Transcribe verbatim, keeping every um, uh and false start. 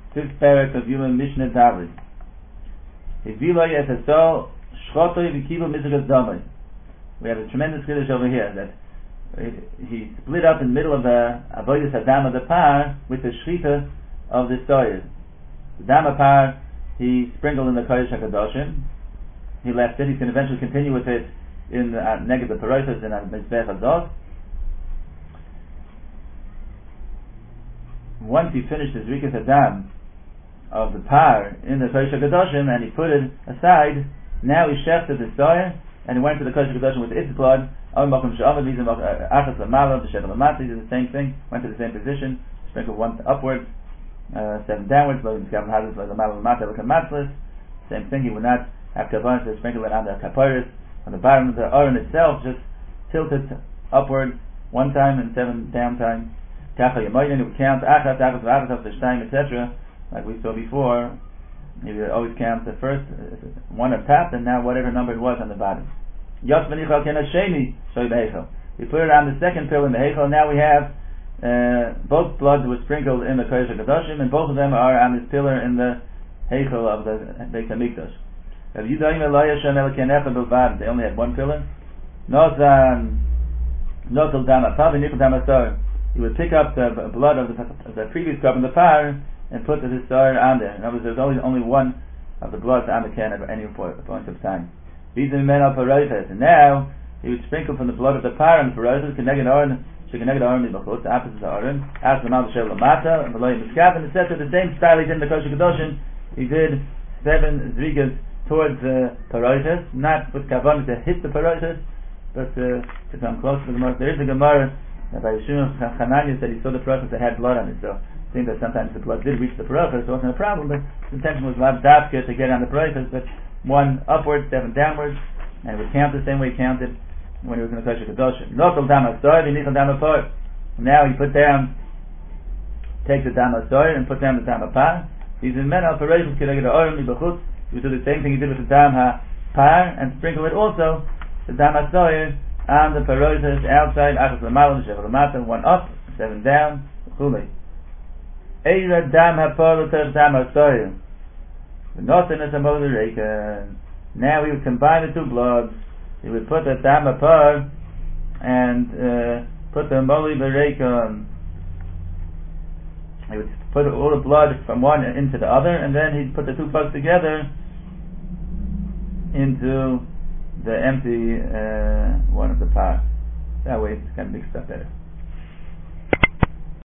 fifth parak of Yuma Mishnah David. Hiviloi et hasol shchotoi v'kivu mizagas damai. We have a tremendous kiddush over here that he split up in the middle of the avodas hadam of the par with the shchita of the soil. The dam par he sprinkled in the kodesh hakadoshim. He left it. He can eventually continue with it in the uh, neged the parotos and mizbech hadot. Once he finished his rikas hadam of the par in the kodesh hakadoshim and he put it aside, now he shefted the soil and he went to the kodesh hakadoshim with its blood. He did the same thing. Went to the same position. Sprinkled one upwards, uh, seven downwards. Same thing. He would not have kavanah to sprinkle it on the kaparis on the bottom of the aron itself. Just tilt it upward one time and seven down times. It would count et cetera. Like we saw before, he would always count the first one on top and now whatever number it was on the bottom. We put it on the second pillar in the heichal. Now we have uh, both bloods were sprinkled in the kodesh hakadoshim, and both of them are on this pillar in the heichal of the Beit Hamikdash. They only had one pillar. He would pick up the blood of the, of the previous cup in the fire and put the star on there. In other words, there's always only one of the bloods on the can at any point of time. And now he would sprinkle from the blood of the par and the parotos, connected Aaron, connected Aaron, the opposite of Aaron, ask the Mount Shel Lamata, and Malay Miskav, and et cetera. The same style he did in the Kodesh Kedoshim. He did seven zrigas towards the parotos, not with kavanah to hit the parotos, but uh, to come close to the Gemara. There is a Gemara by Yeshua Hananiah said he saw the parotos that had blood on it, so it seems that sometimes the blood did reach the parotos, so it wasn't a problem, but the intention was lav dafka to get on the parotos, but one upwards, seven downwards, and it would count the same way he counted when he was in the Kodesh Kedoshim. Now he put down, take the dam hasoir and put down the dam hapar. He's in men operations connected to Orim Libachutz. He would do the same thing he did with the dam hapar and sprinkle it also, the dam hasoir, on the parotos outside, achas l'malam, shevel l'mata, one up, seven down, chulei. Eira dam hapar l'ter dam hasoir. Now he would combine the two bloods. He would put the dam hapar and uh, put the moli bereikon. He would put all the blood from one into the other, and then he'd put the two plugs together into the empty uh, one of the par. That way it's kind of mixed up better.